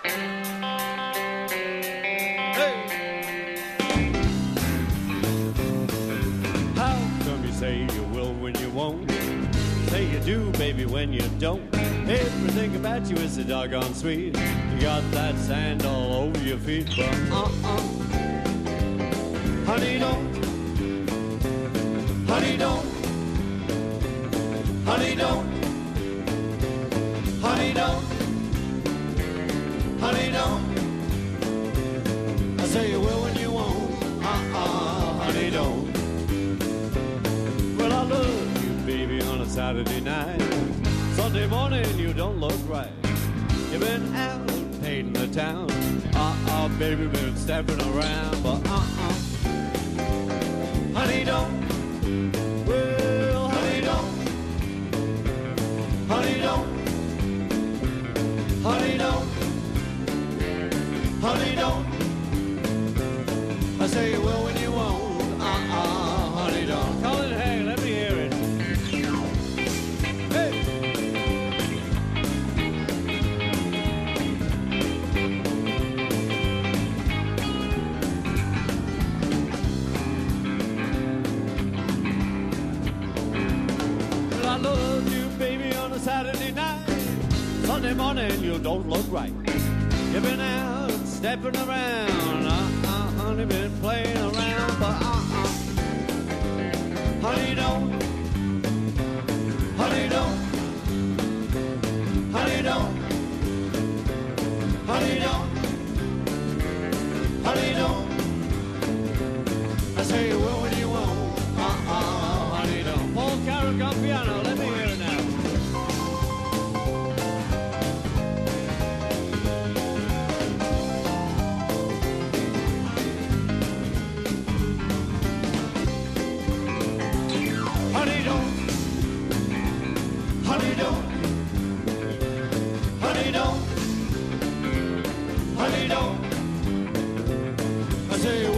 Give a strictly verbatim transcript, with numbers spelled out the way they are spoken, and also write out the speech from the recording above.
How come you say you will when you won't? Say you do, baby, when you don't. Everything about you is so doggone sweet. You got that sand all over your feet, but uh-uh. Honey, don't. Honey, don't. Honey, don't. Honey, don't. Honey, don't. I say you will when you won't. Uh-uh, honey, don't. Well, I love you, baby, on a Saturday night. Sunday morning, you don't look right. You've been out painting the town. Uh-uh, baby, been stepping around, but uh-uh. Honey, don't. Well, honey, don't. Honey, don't. Honey, don't. Honey, don't. I say you will when you won't. Uh-uh, honey, don't. Colin, hey, let me hear it. Hey! Well, I love you, baby, on a Saturday night. Sunday morning, you don't look right. You've been out stepping around. Uh-uh, honey, been playing around, but uh-uh. Honey, don't. Honey, don't. Honey, don't. Honey, don't. Honey, don't. I say you will when you won't. Uh-uh, honey, don't. Paul Carrick on piano, let me hear it now. Honey, don't. Honey, don't. Honey, don't. Honey, don't. I say